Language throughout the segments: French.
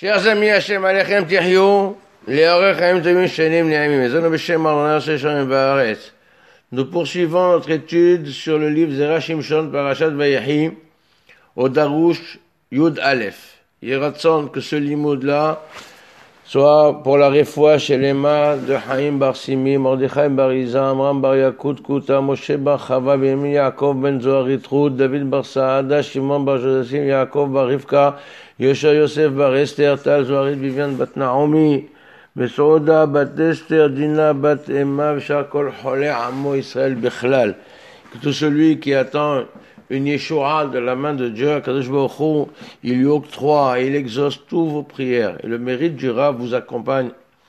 chers amis, Hashem Alechem Tihyou, Leorechem Tovim Shenim Ne'amim, Ezonu B'Shem Adonai Oseh Shamayim Va'aretz. Nous poursuivons notre étude sur le livre Zera Shimshon, Parashat Vayehi, au Darush Yud Aleph. Yeratzon que ce limoud-là soit pour la réfoua chez l'Ema de Chaim Bar Simi, Mordechai Bar Iza, Amram Bar Yakut Kuta, Moshe Bar Chava, Benjamin Yaakov Ben Zohar Yitrud, David Bar Saada, Shimon Bar Josephim, Yaakov Bar Rivka, Yosha Yosef Bar Esther, Tal Zoharit Vivian Bat Naomi, Besouda Bat Esther, Dina Bat Emma, Shakol Chole Amo Israël Bechlal. Que tout celui qui attend une Yeshua de la main de Dieu, Kadosh Baruch Hu, il lui octroie et il exauce toutes vos prières. Et le mérite du Rav vous accompagne.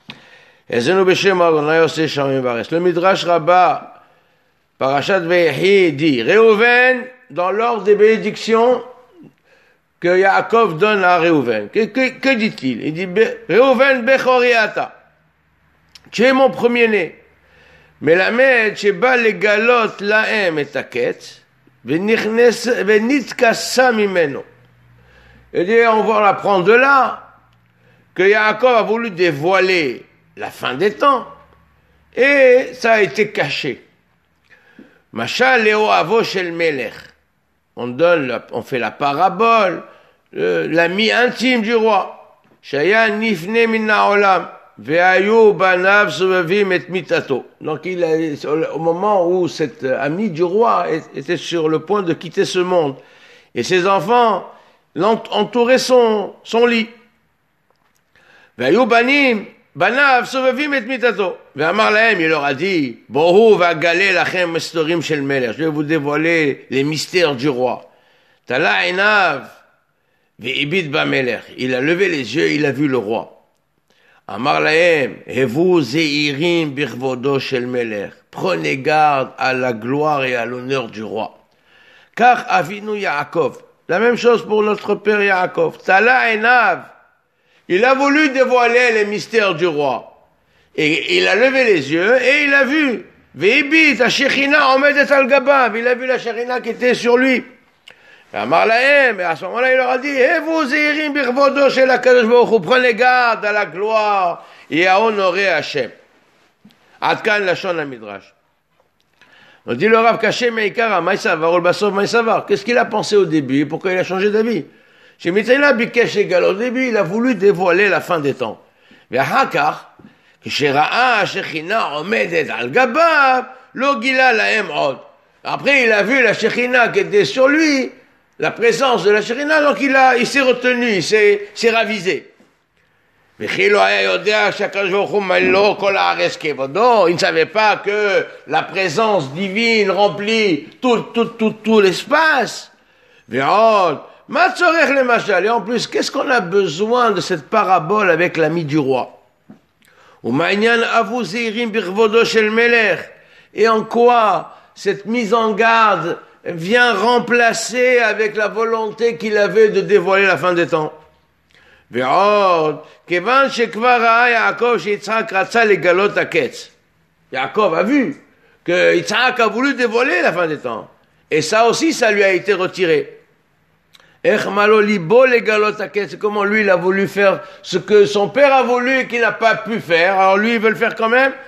Le Midrash Rabbah, Parashat Vayehi, dit, Réhouven, dans l'ordre des bénédictions que Yaakov donne à Réhouven. Que dit-il? Il dit, Réhouven Bechoriata, tu es mon premier-né. Mais la mère, Sheba le galot laem et taket, venitkassa mimeno. Et dit, on va l'apprendre de là, que Yaakov a voulu dévoiler la fin des temps, et ça a été caché. Machal leo avo shel melech. On fait la parabole, l'ami intime du roi. Shaya nifne min ha'olam. Ve'ayu banav sovavim et mitato. Donc au moment où cet ami du roi était sur le point de quitter ce monde, et ses enfants entouraient son lit. Ve'ayu banav sovavim et mitato. Ve'amar lahem, il leur a dit, Bohu va'gale lachem mestorim shel melech. Je vais vous dévoiler les mystères du roi. Tala einav ve'ibid ba'melech. Il a levé les yeux, il a vu le roi. Amar lahem, hevu zeirim birvodo shel melech. Prenez garde à la gloire et à l'honneur du roi. Car avinu Yaakov, la même chose pour notre père Yaakov. Tala enav, il a voulu dévoiler les mystères du roi. Et il a levé les yeux et il a vu. Ve'ibit, la Shechina omedet al gabav. Il a vu la Shechina qui était sur lui. Amar lahem, et à ce moment-là, il leur a dit, hevu zeirim birvodo shel HaKadosh Baruch Hu. Prenez garde à la gloire et à honorer Hachem. Adkan lashon midrash. On dit le Rav Kaché Meikara, Maïsavar, Olbasov Maïsavar. Qu'est-ce qu'il a pensé au début? Pourquoi il a changé d'avis? Chez Mitzaïla Bikesh Egal, au début, il a voulu dévoiler la fin des temps. Mais Hakar, Kshera'a Shechina Omedet al Gabav, Lo Gila Lahem Od. Après, il a vu la Shechina qui était sur lui, la présence de la Shechina, donc il s'est retenu, il s'est ravisé. Il ne savait pas que la présence divine remplit tout l'espace. Et en plus, qu'est-ce qu'on a besoin de cette parabole avec l'ami du roi? Et en quoi cette mise en garde vient remplacer avec la volonté qu'il avait de dévoiler la fin des temps? Yaakov a vu que Yitzhak a voulu dévoiler la fin des temps. Et ça aussi, ça lui a été retiré. C'est comment lui, il a voulu faire ce que son père a voulu et qu'il n'a pas pu faire. Alors lui, il veut le faire quand même.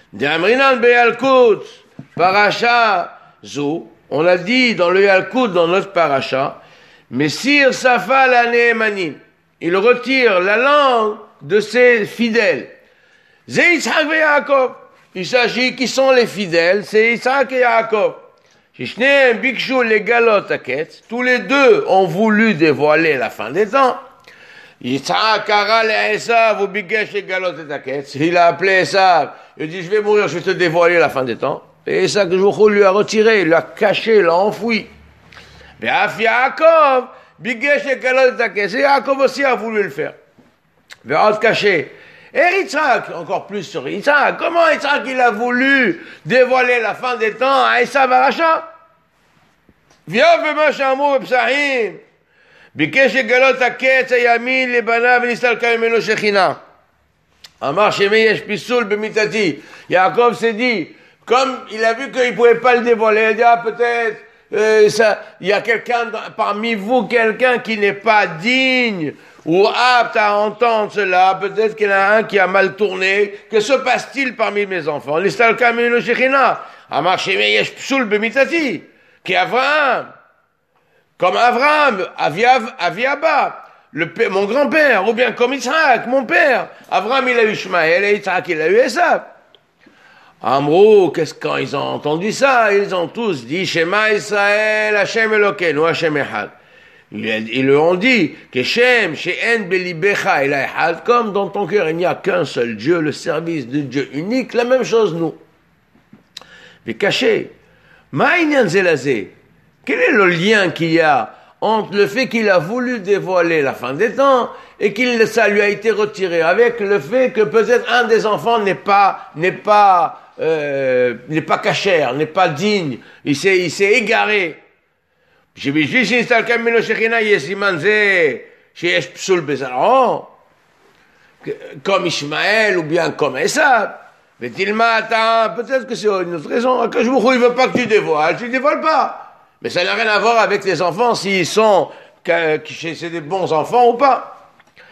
Parasha Zou. On a dit dans le Yalkut, dans notre parasha, Messir Safa la Nehemanim. Il retire la langue de ses fidèles. C'est Yitzhak et Yaakov. Il s'agit qui sont les fidèles, c'est Yitzhak et Yaakov. Tous les deux ont voulu dévoiler la fin des temps. Yitzhak il a appelé Esav. Il dit, je vais mourir, je vais te dévoiler la fin des temps. Et Esav lui a retiré, il l'a caché, il l'a enfoui. Mais Yaakov, et Yaakov aussi a voulu le faire. Verra caché. Et Yitzhak, encore plus sur Yitzhak. Comment Yitzhak il a voulu dévoiler la fin des temps à Esav Aracha? Viens vema shamu b'psahim. Bikesh egalot haketz hayamin lebanav v'nistalka mimeno shechina. Amar shemei yesh pisul b'mitati. Yaakov s'est dit, comme il a vu qu'il ne pouvait pas le dévoiler, il a dit, ah, peut-être, il y a quelqu'un parmi vous, quelqu'un qui n'est pas digne, ou apte à entendre cela, peut-être qu'il y en a un qui a mal tourné. Que se passe-t-il parmi mes enfants? L'istalka minu shechina, amar shemei yesh psul bemitati, qui Avraham, comme Avraham, Aviaba, mon grand-père, ou bien comme Yitzhak, mon père. Avraham, il a eu Ishmaël, et Yitzhak, il a eu Esav. Amrou, quand ils ont entendu ça, ils ont tous dit, Shema Israël, Hashem Elokeinu, Hashem Echad. Ils leur ont dit, Keshem, She'en Belibecha, El Echad, comme dans ton cœur il n'y a qu'un seul Dieu, le service de Dieu unique, la même chose nous. Mais caché, Ma'inyan Zelazé, quel est le lien qu'il y a entre le fait qu'il a voulu dévoiler la fin des temps et ça lui a été retiré, avec le fait que peut-être un des enfants n'est pas cachère, n'est pas digne, il s'est égaré. Comme Ishmaël ou bien comme Esav. Mais peut-être que c'est une autre raison. Que je ne veux pas que tu dévoiles, tu ne dévoiles pas. Mais ça n'a rien à voir avec les enfants, s'ils sont, c'est des bons enfants ou pas.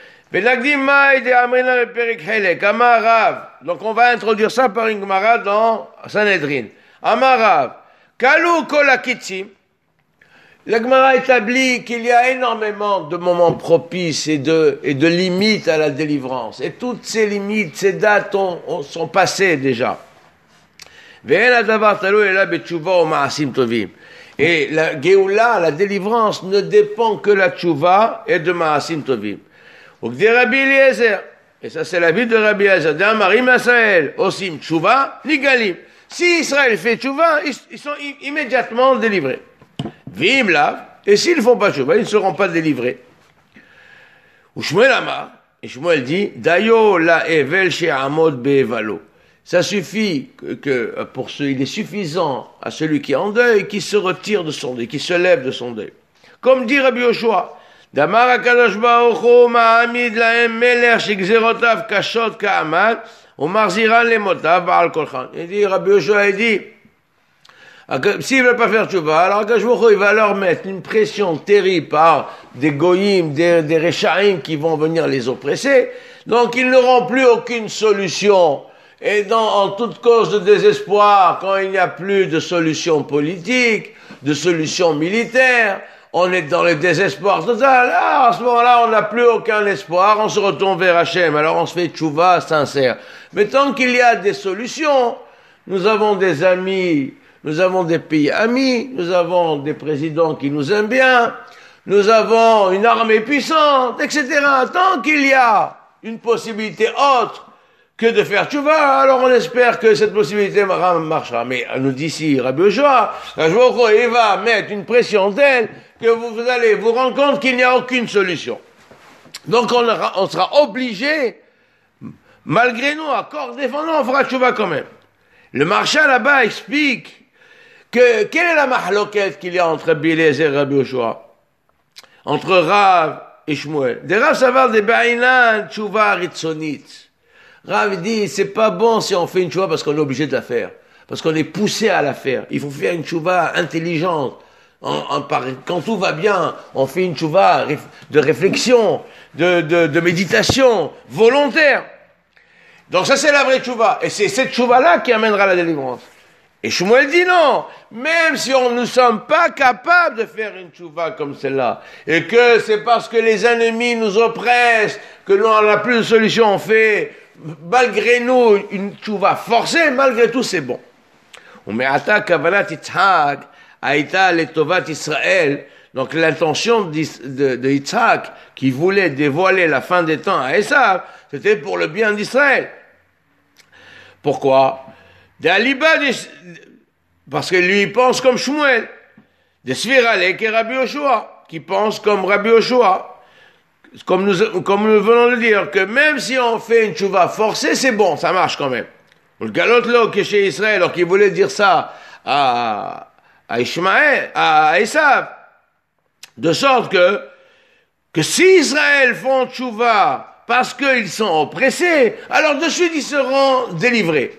Donc on va introduire ça par une Gemara dans Sanhedrin. Amarav, Kalou kol hakitzim. La Gemara établit qu'il y a énormément de moments propices et de limites à la délivrance. Et toutes ces limites, ces dates sont passées déjà. Et la Géoula, la délivrance, ne dépend que de la tchouva et de Maasim Tovim. Et ça c'est la vie de Rabbi Eliezer. D'Amarim Israël, Osim tchouva, Nigalim. Si Israël fait tchouva, ils sont immédiatement délivrés. Vim lav, et s'ils ne font pas tchouva, ils ne seront pas délivrés. Ou Shmuel Amar, et Shmuel dit, Dayo la evel she'amod be'evalo. Ça suffit il est suffisant à celui qui est en deuil, qui se retire de son deuil, qui se lève de son deuil. Comme dit Rabbi Yoshua, Damar HaKadosh Baruch Hu ma'amid lahem melech shegzerotav kashot ka'amad, u'marziran lemotav ba'al kolchan. Il dit, Rabbi Yoshua, il dit, s'ils ne veulent pas faire tchouva, alors HaKadosh Baruch Hu, il va leur mettre une pression terrible par des goyim, des rechaim qui vont venir les oppresser, donc ils n'auront plus aucune solution. Et en toute cause de désespoir, quand il n'y a plus de solution politique, de solution militaire, on est dans le désespoir total. Ah, à ce moment-là, on n'a plus aucun espoir, on se retourne vers Hachem, alors on se fait tchouva sincère. Mais tant qu'il y a des solutions, nous avons des amis, nous avons des pays amis, nous avons des présidents qui nous aiment bien, nous avons une armée puissante, etc. Tant qu'il y a une possibilité autre que de faire tchouva, alors on espère que cette possibilité marchera. Mais nous dit ici Rabbi Yoshua, il va mettre une pression telle que vous allez vous rendre compte qu'il n'y a aucune solution. Donc on sera obligé, malgré nous, à corps défendant, on fera tchouva quand même. Le marchand là-bas explique que quelle est la mahloquette qu'il y a entre Rabbi Eliezer et Rabbi Yoshua, entre Rav et Shmuel. Des Rav savar des ba'inan tchouva ritzonit. Rav dit, c'est pas bon si on fait une tchouva parce qu'on est obligé de la faire. Parce qu'on est poussé à la faire. Il faut faire une tchouva intelligente. Quand tout va bien, on fait une tchouva de réflexion, de méditation, volontaire. Donc ça c'est la vraie tchouva. Et c'est cette tchouva-là qui amènera la délivrance. Et Shmuel dit non. Même si ne sommes pas capables de faire une tchouva comme celle-là, et que c'est parce que les ennemis nous oppressent, que nous on n'a plus de solution, on fait malgré nous une tchouva forcée, malgré tout c'est bon. Ume'ata kavanat Yitzhak aïta letovat Israël. Donc l'intention de Yitzhak, qui voulait dévoiler la fin des temps à Esav, c'était pour le bien d'Israël. Pourquoi? Parce que lui il pense comme Shmuel, de Sviralek et Rabbi Yoshua, qui pense comme Rabbi Yoshua. Comme nous venons de dire, que même si on fait une tchouva forcée, c'est bon, ça marche quand même. Le galot là, qui est chez Israël, alors qu'il voulait dire ça à Ishmaël, à Esav, de sorte que si Israël font tchouva parce qu'ils sont oppressés, alors de suite ils seront délivrés.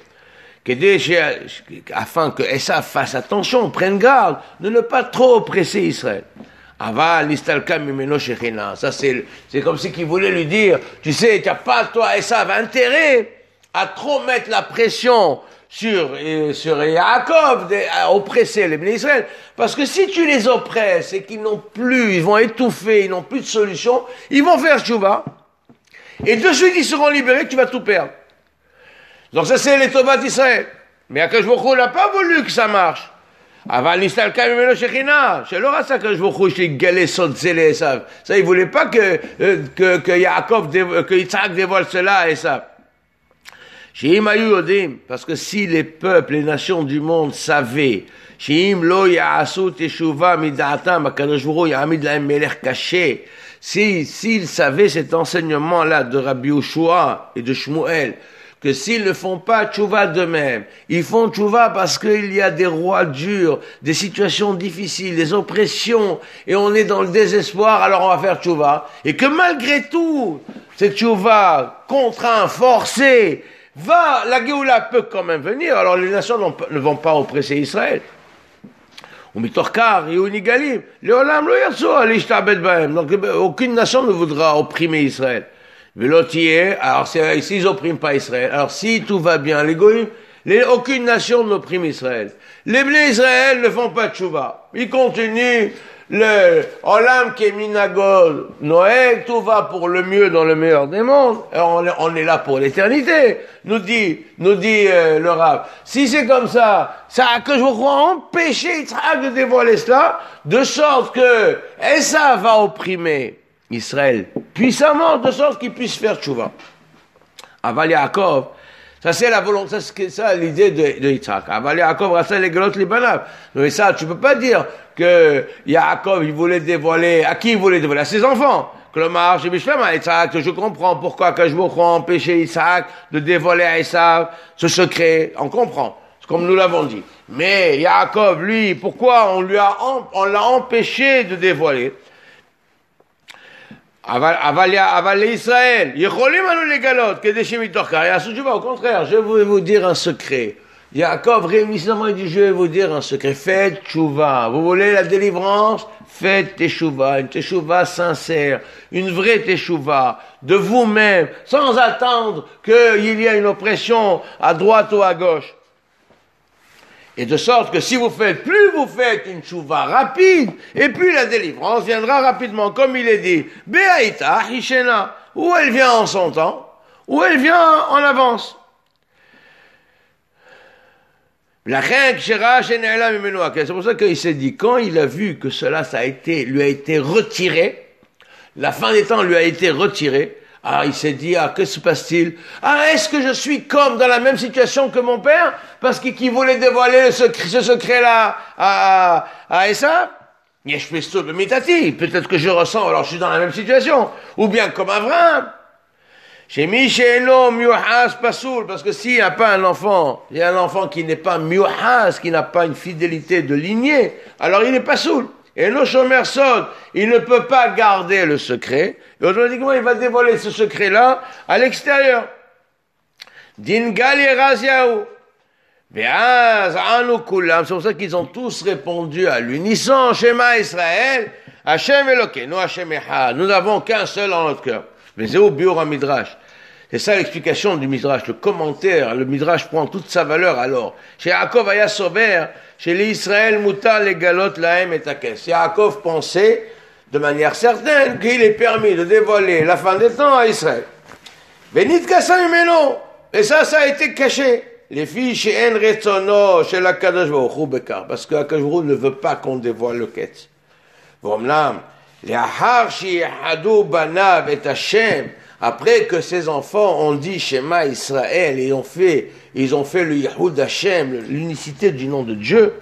Afin que Esav fasse attention, prenne garde de ne pas trop oppresser Israël. Aval nistalka mimeno shechina. Ça, c'est comme si qu'il voulait lui dire, tu sais, tu n'as pas, toi, Esav, intérêt à trop mettre la pression sur Yaakov, oppresser les bénis Israël. Parce que si tu les oppresses et qu'ils n'ont plus, ils vont étouffer, ils n'ont plus de solution, ils vont faire tchouva. Et de suite, ils seront libérés, tu vas tout perdre. Donc ça, c'est les Tovat d'Israël. Mais Akadosh Baruch Hu n'a pas voulu que ça marche. Aval nistalka mimeno shechina. C'est leur ça Akadosh Baruch Hu, chez Galé, Sod, Zélé, Esav. Ça, il voulait pas que Yaakov, que Yitzhak dévoile cela à Esav. Sheim ayu yodim, parce que si les peuples, les nations du monde savaient, Sheim lo ya'asu teshuva mid'atam, Akadosh Baruch Hu ya'amid lahem melech caché. S'ils savaient cet enseignement-là de Rabbi Yoshua et de Shmuel, que s'ils ne font pas tchouva d'eux-mêmes, ils font tchouva parce qu'il y a des rois durs, des situations difficiles, des oppressions, et on est dans le désespoir, alors on va faire tchouva. Et que malgré tout, cette tchouva contraint, forcée, la Géoula peut quand même venir, alors les nations ne vont pas oppresser Israël. Donc aucune nation ne voudra opprimer Israël. Alors s'ils n'oppriment pas Israël, alors si tout va bien, les goïms, aucune nation n'opprime Israël. Les blés Israël ne font pas de tchouva. Ils continuent le Olam Keminagol Noël, tout va pour le mieux dans le meilleur des mondes. On est là pour l'éternité, nous dit le Rav. Si c'est comme ça que je vais empêcher Yitzhak de dévoiler cela, de sorte que Esav va opprimer Israël puissamment, de sorte qu'il puisse faire tchouva. Aval Yaakov, ça c'est la volonté, c'est ça l'idée de Yitzhak. Aval Yaakov rasta les galotes libanav. Mais ça, tu peux pas dire que Yaakov, il voulait dévoiler, à qui il voulait dévoiler? À ses enfants. Klomar, j'ai Bishlama, Yitzhak, je comprends pourquoi que je veux empêcher Yitzhak de dévoiler à Esav ce secret. On comprend. C'est comme nous l'avons dit. Mais Yaakov, lui, pourquoi on l'a empêché de dévoiler? Aval Israël, Yecholim anu legalot, kedeshim mitorka. Au contraire, je vais vous dire un secret. Yaakov réunissement, il dit, je vais vous dire un secret. Faites tchouva. Vous voulez la délivrance? Faites teshuva. Une teshuva sincère. Une vraie teshuva. De vous-même. Sans attendre qu'il y ait une oppression à droite ou à gauche. Et de sorte que si vous faites une tchouva rapide, et puis la délivrance viendra rapidement, comme il est dit, Be'aïta Hishena, ou elle vient en son temps, ou elle vient en avance. C'est pour ça qu'il s'est dit, quand il a vu que cela lui a été retiré, la fin des temps lui a été retirée, il s'est dit, que se passe-t-il? Est-ce que je suis comme dans la même situation que mon père? Parce qu'il voulait dévoiler ce secret-là à Esav? Peut-être que je ressens, alors je suis dans la même situation. Ou bien comme Abraham. Parce que s'il n'y a pas un enfant, il y a un enfant qui n'est pas miuhas, qui n'a pas une fidélité de lignée, alors il n'est pas soul. Et nos chômeurs sod, il ne peut pas garder le secret, et automatiquement il va dévoiler ce secret-là à l'extérieur. Din gali raziaou. C'est pour ça qu'ils ont tous répondu à l'unisson, Shema Israël, Hashem Elokeinu, Hashem Echad. Nous n'avons qu'un seul en notre cœur. Mais c'est au biur Midrash. C'est ça l'explication du Midrash, le commentaire, le Midrash prend toute sa valeur alors. Chez Yaakov Aya Sober, chez les Israël Mutar les galot lahem et akes. Yaakov pensait de manière certaine qu'il est permis de dévoiler la fin des temps à Israël. Benit Kassam Imeno. Et ça a été caché. Les filles chez En Retzono, chez la Kadosh Baruch Hu Bekar, parce que la Kadosh Baruch Hu ne veut pas qu'on dévoile le Ketz. Vomlam, les Ahar Shihadu Banav et Hashem, après que ces enfants ont dit Shema Israël, et ils ont fait le Yahud Hashem, l'unicité du nom de Dieu.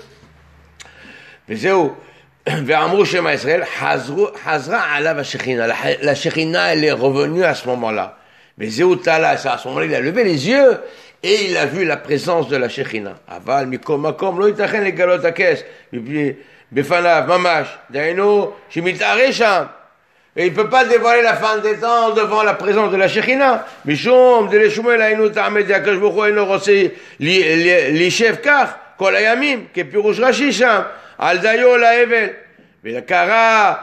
Ve'amru Shema Israël, Hazra Alav Shechina. La Shechina, elle est revenue à ce moment-là. Mais Zéoutala, à ce moment-là, il a levé les yeux, et il a vu la présence de la Shechina. Aval, Mikom, Makom, Lo Itachen, les galot akes, Befanav, Mamash, Daino, Shimitare Sham. Et il ne peut pas dévoiler la fin des temps devant la présence de la Shechina. Mishum, de l'Eshumel, Ainu, Ta'amed, Yakash, Boko, Ainu, Rosé, Lishev, Kar, Kol Ayamim, Kepirouch Rashi Sham, Al Dayo, La Evel. Mais la Kara,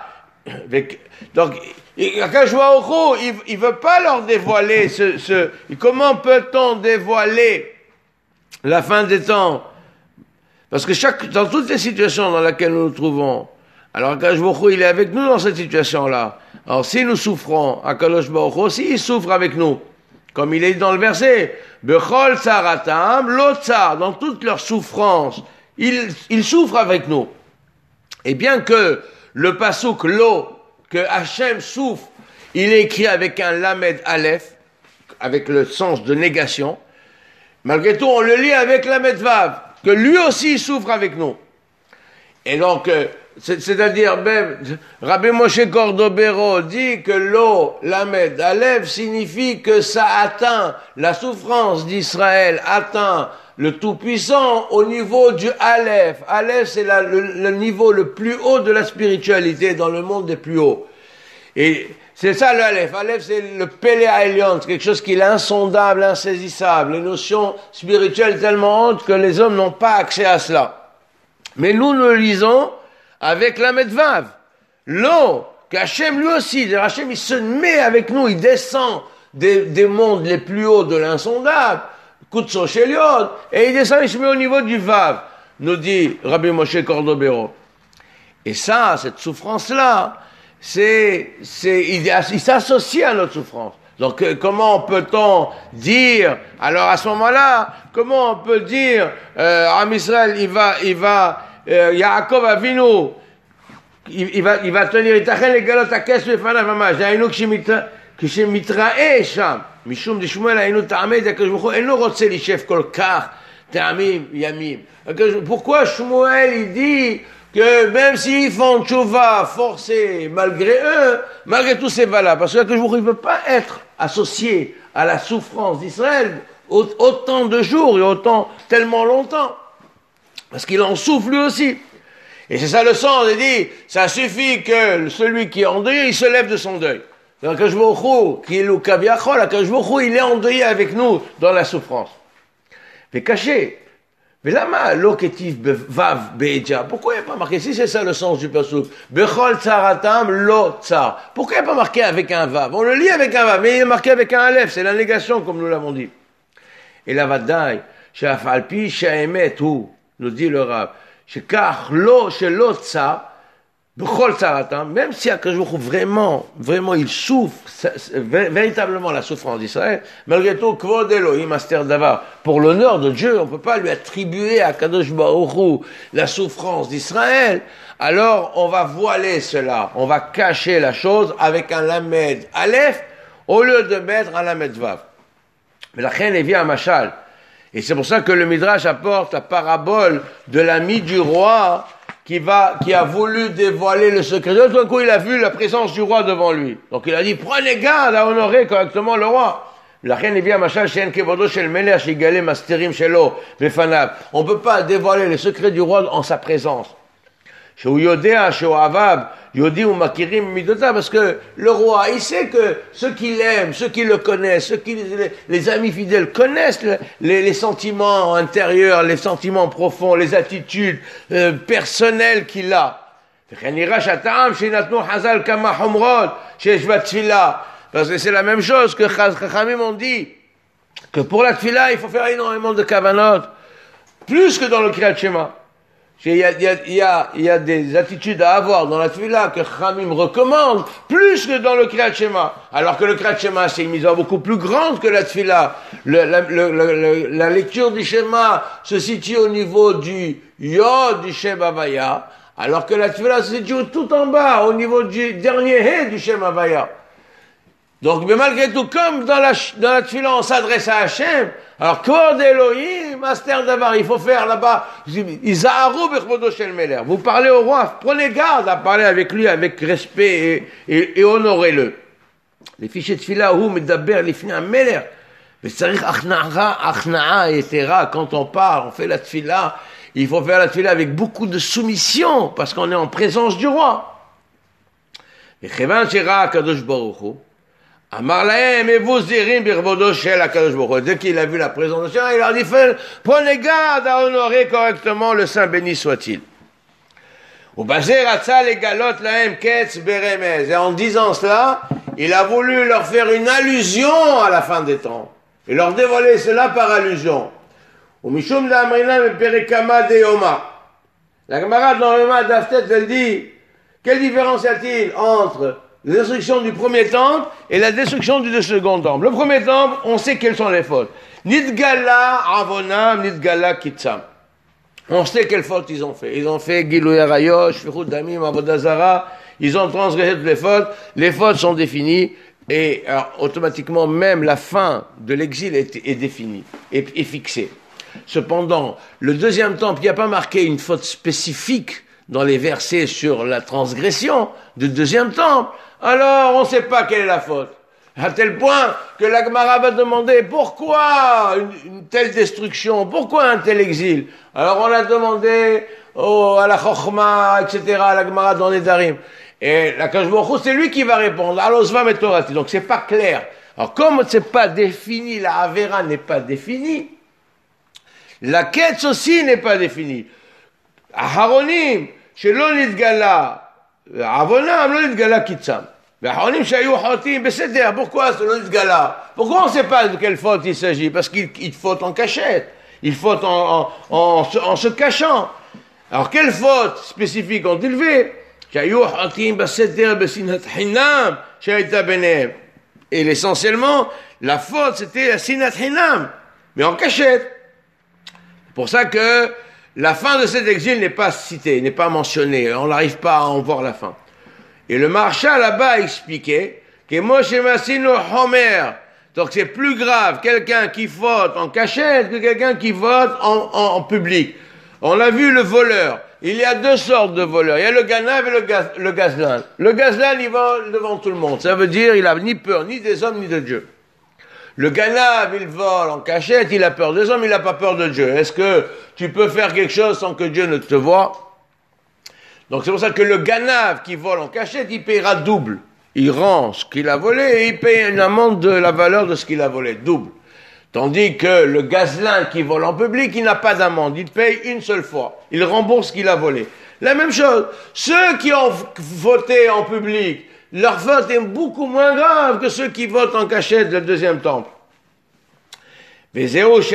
Donc, Akadosh Baruch Hu, il veut pas leur dévoiler comment peut-on dévoiler la fin des temps? Parce que dans toutes les situations dans lesquelles nous nous trouvons, alors Akadosh Baruch Hu, il est avec nous dans cette situation-là. Alors si nous souffrons, Akadosh Baruch Hu aussi, il souffre avec nous. Comme il est dit dans le verset, Bechol tsaratam lo tsar, dans toute leur souffrance, il souffre avec nous. Et bien que le pasuk lo, que Hachem souffre, il est écrit avec un lamed aleph, avec le sens de négation, malgré tout on le lit avec lamed vav, que lui aussi il souffre avec nous. Et donc, c'est-à-dire même, Rabbi Moshe Cordovero dit que lo, lamed aleph signifie que ça atteint, la souffrance d'Israël atteint le Tout-Puissant au niveau du Aleph. Aleph, c'est le niveau le plus haut de la spiritualité dans le monde des plus hauts. Et c'est ça le Aleph. Aleph, c'est le Pélé Aelion, c'est quelque chose qui est insondable, insaisissable. Les notions spirituelles tellement hautes que les hommes n'ont pas accès à cela. Mais nous le lisons avec la Medvav. L'eau, qu'Hachem lui aussi, Hachem il se met avec nous, il descend des mondes les plus hauts de l'insondable, Kutso Shelion, et il descend, il se met au niveau du Vav, nous dit Rabbi Moshe Cordovero. Et ça, cette souffrance-là, il s'associe à notre souffrance. Donc, comment peut-on dire, alors à ce moment-là, comment on peut dire, Am Israël, Yaakov Avinu, il va tenir, Itachen les galot akes befanav mamash, dayinu כשמתראה שם, משום דשמואל היינו טעמי את הקדוש ברוך הוא, אינו רוצה להישב כל כך טעמים ימים. Pourquoi Shmuel il dit que même s'ils font tchouva forcé malgré eux, malgré tout c'est valable, parce que le Kadosh Baruch Hu ne peut pas être associé à la souffrance d'Israël autant de jours et tellement longtemps, parce qu'il en souffre lui aussi. Et c'est ça le sens, il dit, ça suffit que celui qui est endeuillé, il se lève de son deuil. Donc, Akadosh Baruch Hu, qui est le Kaviachol, Akadosh Baruch Hu, il est endeuillé avec nous dans la souffrance. Mais caché. Mais lama, loketif vav be'edja. Pourquoi il n'y a pas marqué, si c'est ça le sens du pasuk, bechol tsaratam lo tsar. Pourquoi il n'y a pas marqué avec un vav? On le lit avec un vav, mais il est marqué avec un aleph, c'est la négation, comme nous l'avons dit. Et la vadai, she'afalpi she'emet hu, nous dit le Rav, she'kach lo she'lo tsar, même si Akadosh Baruch Hu vraiment il souffre véritablement la souffrance d'Israël, malgré tout, Kvod Elohim Aster Davar, pour l'honneur de Dieu, on ne peut pas lui attribuer à Akadosh Baruch Hu la souffrance d'Israël, alors on va voiler cela, on va cacher la chose avec un lamed aleph au lieu de mettre un lamed vav. Mais la reine vient à Machal, et c'est pour ça que le Midrash apporte la parabole de l'ami du roi qui a voulu dévoiler le secret. Tout d'un coup, il a vu la présence du roi devant lui. Donc il a dit, prenez garde à honorer correctement le roi. La reine vient Machal she'en kevodo shel melech shigale masterim shelo befanav. On ne peut pas dévoiler le secret du roi en sa présence. Shehu yodea, shehu avav, yodi ou makirim midota, parce que le roi, il sait que ceux qui l'aiment, ceux qui le connaissent, les amis fidèles connaissent les sentiments intérieurs, les sentiments profonds, les attitudes personnelles qu'il a. Parce que c'est la même chose que Chachamim ont dit, que pour la tfila, il faut faire énormément de kavanot, plus que dans le Kriyat Shema. Il y a des attitudes à avoir dans la tefila que Khamim recommande plus que dans le Kriyat Shema. Alors que le Kriyat Shema, c'est une mise beaucoup plus grande que la tefila. La lecture du Shema se situe au niveau du Yod du Shem Havaya, alors que la tefila se situe tout en bas, au niveau du dernier He du Shem Havaya. Donc, mais malgré tout, comme dans la tefila, on s'adresse à Hachem, alors, Kvod Elohim, Aster Davar, il faut faire là-bas, Izaharu bechvodo shel melech. Vous parlez au roi, prenez garde à parler avec lui avec respect et honorez-le. Les fichiers de tefila, hu medaber lifnei hamelech, וצריך הכנעה יתרה, quand on parle, on fait la tefila, il faut faire la tefila avec beaucoup de soumission, parce qu'on est en présence du roi. וכיוון שראה הקדוש ברוך הוא, Amar lahem evuzirim birvodo shel HaKadosh Baruch Hu. Dès qu'il a vu la présence de Dieu, il leur dit, prenez garde à honorer correctement le Saint béni soit-il. Et en disant cela, il a voulu leur faire une allusion à la fin des temps. Et leur dévoiler cela par allusion. La Gemara dans le Yoma d'Aftet, elle dit, quelle différence y a-t-il entre la destruction du premier temple et la destruction du second temple? Le premier temple, on sait quelles sont les fautes. Nidgala avonam, nidgala kitsam. On sait quelles fautes ils ont fait. Ils ont fait Gilui Arayot, Shfichut Damim, Avodah Zara. Ils ont transgressé toutes les fautes. Les fautes sont définies. Et alors, automatiquement, même la fin de l'exil est définie, est fixée. Cependant, le deuxième temple, il n'y a pas marqué une faute spécifique dans les versets sur la transgression du deuxième temple. Alors, on ne sait pas quelle est la faute. À tel point que la Gemara va demander pourquoi une telle destruction, pourquoi un tel exil. Alors on a demandé à la Chochma, etc., à la Gemara dans les Darim. Et la Kadosh Baruch Hu, c'est lui qui va répondre. Alosvam et Torati. Donc c'est pas clair. Alors comme c'est pas défini, la Avera n'est pas définie, la Ketz aussi n'est pas définie. Aharonim, Shelo Nidgala, Avonam, Lo Nidgala Kitsam. Pourquoi selon ce gars-là? Pourquoi on ne sait pas de quelle faute il s'agit? Parce qu'il faute en cachette. Il faute en se cachant. Alors, quelle faute spécifique ont-ils fait? Et essentiellement, la faute, c'était la sinat hinam, mais en cachette. C'est pour ça que la fin de cet exil n'est pas citée, n'est pas mentionnée. On n'arrive pas à en voir la fin. Et le Maharsha là-bas expliquait que Moshe Massino Homer, donc c'est plus grave quelqu'un qui vote en cachette que quelqu'un qui vote en public. On a vu le voleur. Il y a deux sortes de voleurs. Il y a le ganav et le gazlan. Le gazlan, il vole devant tout le monde. Ça veut dire il a ni peur ni des hommes ni de Dieu. Le ganav, il vole en cachette, il a peur des hommes, il n'a pas peur de Dieu. Est-ce que tu peux faire quelque chose sans que Dieu ne te voie? Donc c'est pour ça que le ganav qui vole en cachette, il paiera double. Il rend ce qu'il a volé et il paye une amende de la valeur de ce qu'il a volé, double. Tandis que le gazlin qui vole en public, il n'a pas d'amende, il paye une seule fois. Il rembourse ce qu'il a volé. La même chose, ceux qui ont voté en public, leur vote est beaucoup moins grave que ceux qui votent en cachette le deuxième temple. C'est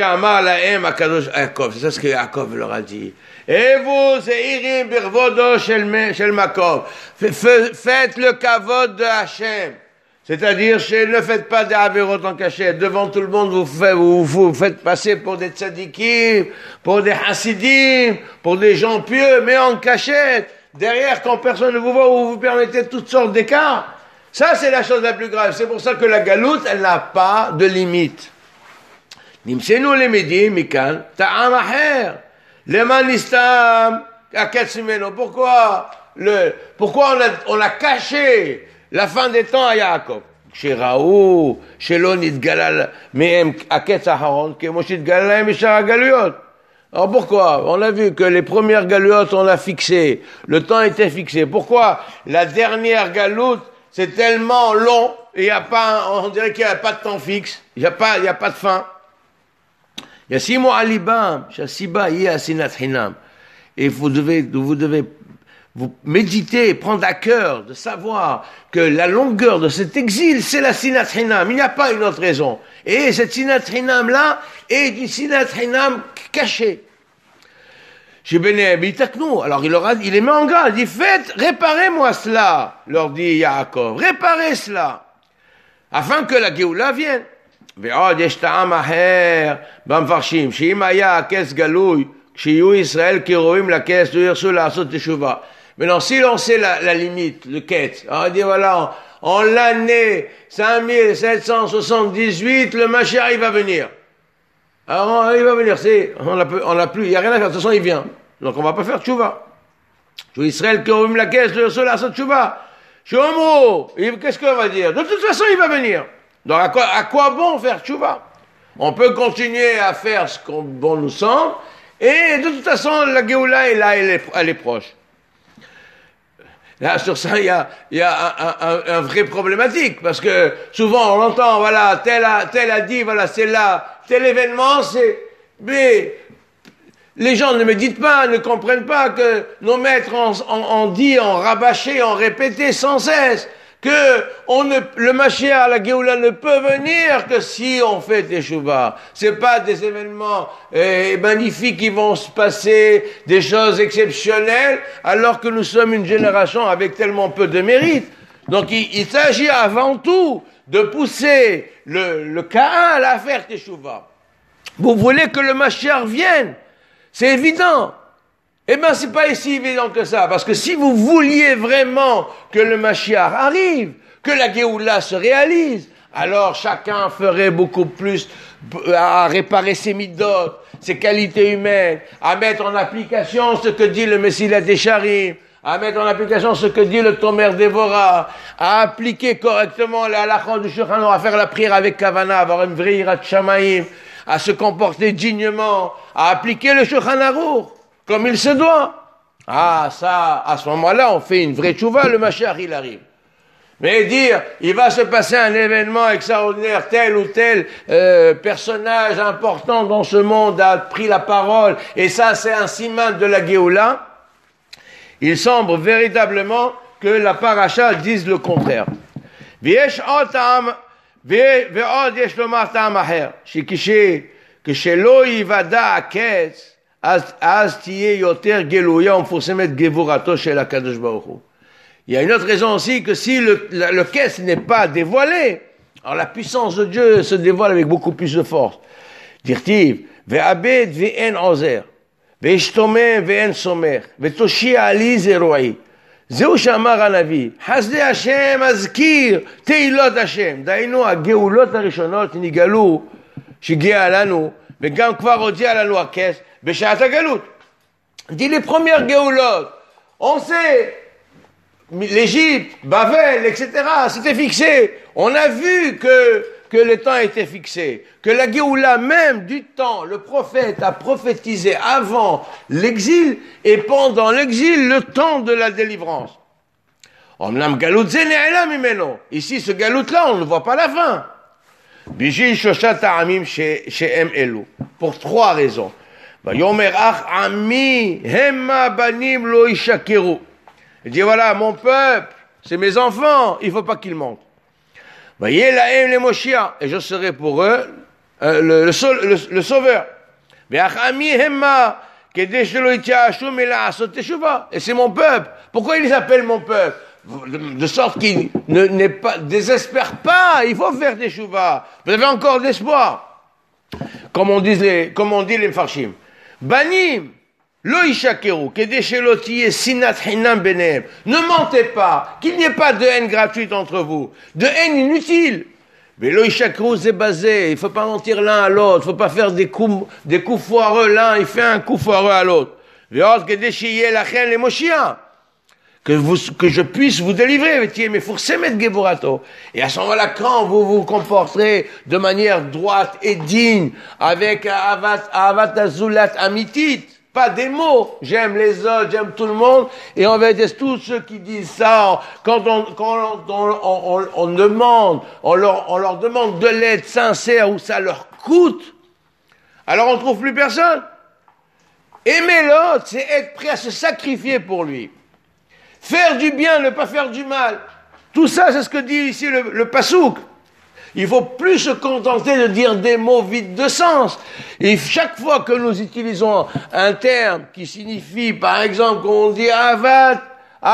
ça ce que Yaakov leur a dit. Et vous, Zeirim birvodo shel Makov. Faites le kavod de Hachem. C'est-à-dire, ne faites pas des avérotes en cachette. Devant tout le monde, vous faites passer pour des tzadikim, pour des hassidim, pour des gens pieux, mais en cachette. Derrière, quand personne ne vous voit, vous vous permettez toutes sortes d'écarts. Ça, c'est la chose la plus grave. C'est pour ça que la galoute, elle n'a pas de limite. Nimsenu le midi, mikan, ta'am aher. Leman nistam, akatsimeno. Pourquoi on a caché la fin des temps à Yaakov? Chez Raou, chez l'onit galal, mehem aketz aharon, que moshit galal mishara galuyot. Alors pourquoi? On a vu que les premières galuotes, on l'a fixé. Le temps était fixé. Pourquoi la dernière galoute, c'est tellement long, et on dirait qu'il n'y a pas de temps fixe. Il n'y a pas de fin. Yasimu alibam, shasiba yeh asinat hinam. Et vous devez vous méditer, prendre à cœur de savoir que la longueur de cet exil, c'est la sinat hinam. Il n'y a pas une autre raison. Et cette sinat hinam là est une sinat hinam cachée. Chez Béné Bitaknou, alors il les met en garde, il dit réparez-moi cela, leur dit Yaakov, réparez cela, afin que la Géoula vienne. ועוד יש טעם אחר במפרשים, שאם היה הכס גלוי, כשיהיו ישראל קרובים לכס, לא ירצו לעשות תשובה. Maintenant, si l'on sait la limite, le quête, on dit voilà, en l'année 5778, le Mashiach, il va venir. Alors, il va venir, on l'a plus, il n'y a rien à faire, de toute façon, il vient. Donc, on va pas faire tchouva. Israël קרובים לכס, לא ירצו לעשות תשובה. שאומרו, qu'est-ce qu'on va dire? De toute façon, il va venir. Donc, à quoi bon faire tchouva? On peut continuer à faire ce qu'on bon nous semble, et de toute façon, la Géoula est là, elle est proche. Là, sur ça, il y a un vrai problématique, parce que souvent, on entend, voilà, tel a dit, voilà, c'est là, tel événement, mais Les gens ne méditent pas, ne comprennent pas que nos maîtres ont dit, ont rabâché, ont répété sans cesse que le Mashiach, la Géoula ne peut venir que si on fait Teshuvah. C'est pas des événements magnifiques qui vont se passer, des choses exceptionnelles, alors que nous sommes une génération avec tellement peu de mérite. Donc il s'agit avant tout de pousser le Ka'al à faire Teshuvah. Vous voulez que le Mashiach vienne, c'est évident. Eh bien, c'est pas si évident que ça, parce que si vous vouliez vraiment que le Mashiach arrive, que la Géoula se réalise, alors chacun ferait beaucoup plus à réparer ses midot, ses qualités humaines, à mettre en application ce que dit le Messilat Yesharim, à mettre en application ce que dit le Tomer Devora, à appliquer correctement la halakha du Shulchan Aruch, à faire la prière avec Kavana, à avoir une vraie hirat Shamaim, à se comporter dignement, à appliquer le Shulchan Aruch comme il se doit. Ah, ça, à ce moment-là, on fait une vraie tchouva, le Mashiach, il arrive. Mais dire, il va se passer un événement extraordinaire, tel ou tel personnage important dans ce monde a pris la parole, et ça, c'est un siman de la Géoula, il semble véritablement que la paracha dise le contraire. V'yesh otam, ve'od yesh lomar ta'am acher, כשלא ייוודע הקץ, אז תהיה יותר גלויה ומפורסמת גבורתו של הקדוש ברוך הוא. Il y a une autre raison aussi que si le Kess n'est pas dévoilé, alors la puissance de Dieu se dévoile avec beaucoup plus de force. Dirtiv, ve'abed ve'en ozer, ve'ishtomem ve'en somer, ve'toshia li zeroi. זהו שאמר הנביא, חסדי השם אזכיר תהילות השם. דהיינו, הגאולות הראשונות נגאלו, שהגיע לנו, וגם כבר הודיע לנו הכס, בשעת הגלות. dit les premières géoulotes, on sait, l'Égypte, Babel, etc., c'était fixé. On a vu que le temps était fixé, que la Géoula même du temps, le prophète a prophétisé avant l'exil et pendant l'exil le temps de la délivrance. Ici, ce galout-là, on ne voit pas la fin. Pour trois raisons. Il dit voilà, mon peuple, c'est mes enfants, il ne faut pas qu'ils mentent. Et je serai pour eux le sauveur. Et c'est mon peuple. Pourquoi il les appelle mon peuple? De sorte qu'ils ne désespèrent pas, il faut faire des chouvas. Vous avez encore d'espoir. Comme on dit les Mfarshim. Banim, lo ishakeru, kedesheloti sinat hinam benem. Ne mentez pas, qu'il n'y ait pas de haine gratuite entre vous, de haine inutile. Mais lo ishakeru, c'est basé, il ne faut pas mentir l'un à l'autre, il ne faut pas faire des coups foireux, l'un il fait un coup foireux à l'autre. Veot kedeshiye lachen le Moshiach. Que je puisse vous délivrer, mais forcément Gevorato. Et à ce moment-là, quand vous vous comporterez de manière droite et digne, avec Avat Azulat Amitit, pas des mots, j'aime les autres, j'aime tout le monde, et on va dire tous ceux qui disent ça, quand on demande, on leur demande de l'aide sincère où ça leur coûte, alors on ne trouve plus personne. Aimer l'autre, c'est être prêt à se sacrifier pour lui. Faire du bien, ne pas faire du mal. Tout ça, c'est ce que dit ici le Passouk. Il faut plus se contenter de dire des mots vides de sens. Et chaque fois que nous utilisons un terme qui signifie, par exemple, qu'on dit Avat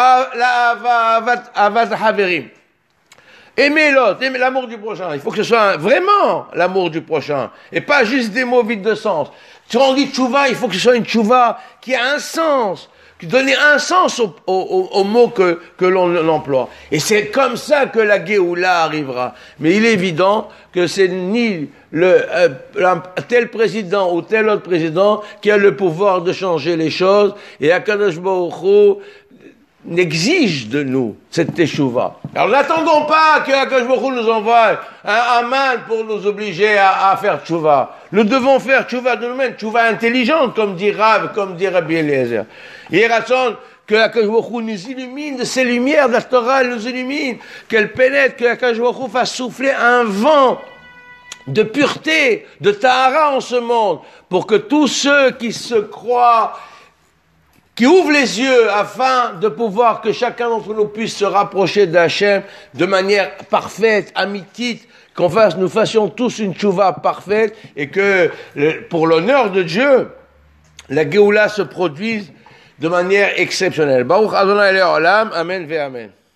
Haverim. Aimer l'autre, aimer l'amour du prochain. Il faut que ce soit vraiment l'amour du prochain. Et pas juste des mots vides de sens. Si on dit tchouva, il faut que ce soit une tchouva qui a un sens. Donner un sens au mot que l'on emploie. Et c'est comme ça que la Géoula arrivera. Mais il est évident que c'est ni tel président ou tel autre président qui a le pouvoir de changer les choses. Et Akadosh Baruch Hu n'exige de nous cette teshuva. Alors n'attendons pas que Akadosh Baruch Hu nous envoie un Haman pour nous obliger à faire teshuva. Nous devons faire teshuva de nous-mêmes, teshuva intelligente, comme dit Rav, comme dit Rabbi Eliezer. Il raconte que Akadosh Baruch Hu nous illumine de ses lumières, de la Torah, elle nous illumine, qu'elle pénètre, que Akadosh Baruch Hu fasse souffler un vent de pureté, de tahara en ce monde, pour que tous ceux qui se croient, qui ouvrent les yeux afin de pouvoir que chacun d'entre nous puisse se rapprocher d'Hachem de manière parfaite, amitite, nous fassions tous une tchouva parfaite et que pour l'honneur de Dieu, la Géoula se produise de manière exceptionnelle. Baruch Adonai Le'olam, Amen ve Amen.